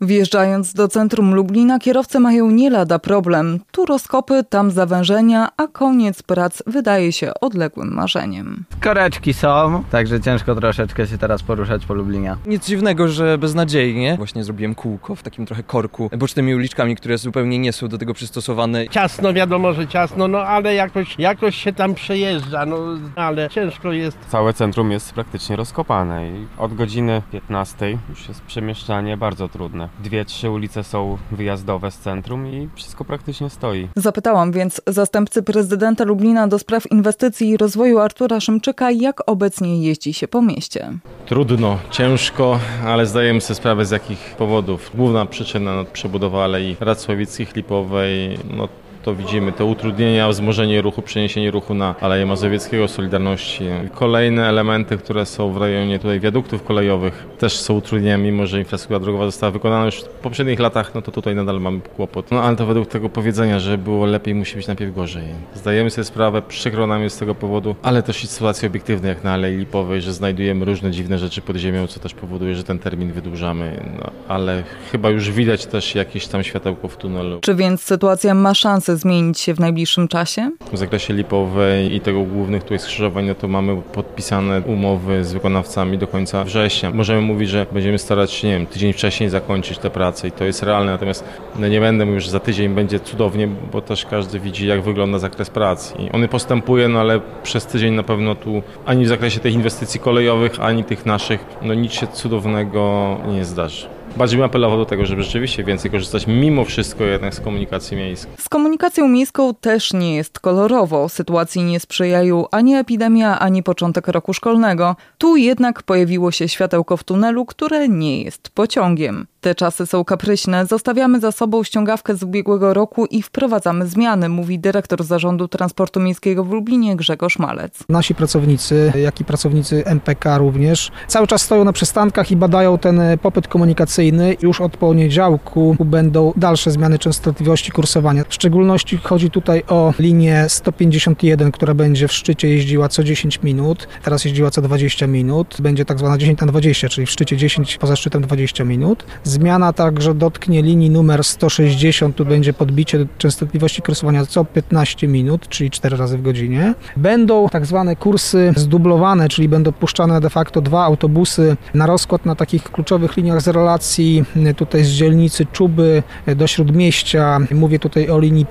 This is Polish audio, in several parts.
Wjeżdżając do centrum Lublina, kierowcy mają nie lada problem. Tu rozkopy, tam zawężenia, a koniec prac wydaje się odległym marzeniem. Koreczki są, także ciężko troszeczkę się teraz poruszać po Lublinie. Nic dziwnego, że beznadziejnie. Właśnie zrobiłem kółko w takim trochę korku, bocznymi uliczkami, które zupełnie nie są do tego przystosowane. Ciasno, wiadomo, że ciasno, no ale jakoś się tam przejeżdża, no ale ciężko jest. Całe centrum jest praktycznie rozkopane i od godziny 15 już jest przemieszczanie bardzo trudne. 2-3 ulice są wyjazdowe z centrum i wszystko praktycznie stoi. Zapytałam więc zastępcy prezydenta Lublina do spraw inwestycji i rozwoju Artura Szymczyka, jak obecnie jeździ się po mieście. Trudno, ciężko, ale zdajemy sobie sprawę z jakich powodów. Główna przyczyna przebudowa Alei Racławickich, Lipowej, to widzimy te utrudnienia, wzmożenie ruchu, przeniesienie ruchu na Aleję Mazowieckiego, Solidarności. Kolejne elementy, które są w rejonie tutaj wiaduktów kolejowych, też są utrudnieniem, mimo że infrastruktura drogowa została wykonana już w poprzednich latach, to tutaj nadal mamy kłopot. Ale to według tego powiedzenia, że było lepiej, musi być najpierw gorzej. Zdajemy sobie sprawę, przykro nam jest z tego powodu, ale też i sytuacje obiektywne, jak na Alei Lipowej, że znajdujemy różne dziwne rzeczy pod ziemią, co też powoduje, że ten termin wydłużamy. Ale chyba już widać też jakieś tam światełko w tunelu. Czy więc sytuacja ma szansę zmienić się w najbliższym czasie? W zakresie Lipowej i tego głównych tutaj skrzyżowań, to mamy podpisane umowy z wykonawcami do końca września. Możemy mówić, że będziemy starać się, tydzień wcześniej zakończyć te prace i to jest realne, natomiast nie będę mówił, że za tydzień będzie cudownie, bo też każdy widzi, jak wygląda zakres prac. I on postępuje, ale przez tydzień na pewno tu ani w zakresie tych inwestycji kolejowych, ani tych naszych, nic się cudownego nie zdarzy. Bardziej bym apelował do tego, żeby rzeczywiście więcej korzystać mimo wszystko jednak z komunikacji miejskiej. Z komunikacją miejską też nie jest kolorowo. Sytuacji nie sprzyjają ani epidemia, ani początek roku szkolnego. Tu jednak pojawiło się światełko w tunelu, które nie jest pociągiem. Te czasy są kapryśne. Zostawiamy za sobą ściągawkę z ubiegłego roku i wprowadzamy zmiany, mówi dyrektor Zarządu Transportu Miejskiego w Lublinie Grzegorz Malec. Nasi pracownicy, jak i pracownicy MPK również, cały czas stoją na przystankach i badają ten popyt komunikacyjny. Już od poniedziałku będą dalsze zmiany częstotliwości kursowania. W szczególności chodzi tutaj o linię 151, która będzie w szczycie jeździła co 10 minut. Teraz jeździła co 20 minut. Będzie tak zwana 10/20, czyli w szczycie 10, poza szczytem 20 minut. Zmiana także dotknie linii numer 160, tu będzie podbicie częstotliwości kursowania co 15 minut, czyli 4 razy w godzinie. Będą tak zwane kursy zdublowane, czyli będą puszczane de facto 2 autobusy na rozkład na takich kluczowych liniach z relacji tutaj z dzielnicy Czuby do Śródmieścia. Mówię tutaj o linii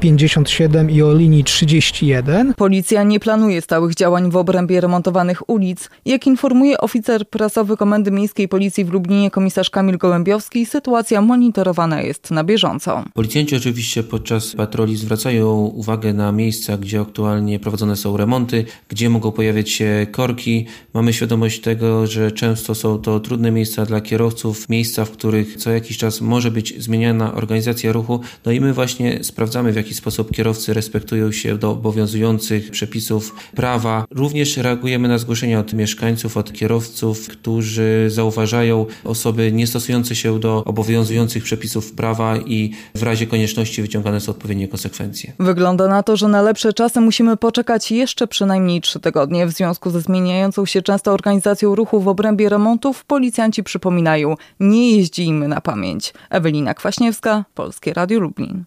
57 i o linii 31. Policja nie planuje stałych działań w obrębie remontowanych ulic. Jak informuje oficer prasowy Komendy Miejskiej Policji w Lublinie komisarz Kamil Gołębiowski, sytuacja monitorowana jest na bieżąco. Policjanci oczywiście podczas patroli zwracają uwagę na miejsca, gdzie aktualnie prowadzone są remonty, gdzie mogą pojawiać się korki. Mamy świadomość tego, że często są to trudne miejsca dla kierowców, miejsca, w których co jakiś czas może być zmieniana organizacja ruchu. I my właśnie sprawdzamy, w jaki sposób kierowcy respektują się do obowiązujących przepisów prawa. Również reagujemy na zgłoszenia od mieszkańców, od kierowców, którzy zauważają osoby niestosujące się do obowiązujących przepisów prawa i w razie konieczności wyciągane są odpowiednie konsekwencje. Wygląda na to, że na lepsze czasy musimy poczekać jeszcze przynajmniej 3 tygodnie. W związku ze zmieniającą się często organizacją ruchu w obrębie remontów, policjanci przypominają, nie jeździmy na pamięć. Ewelina Kwaśniewska, Polskie Radio Lublin.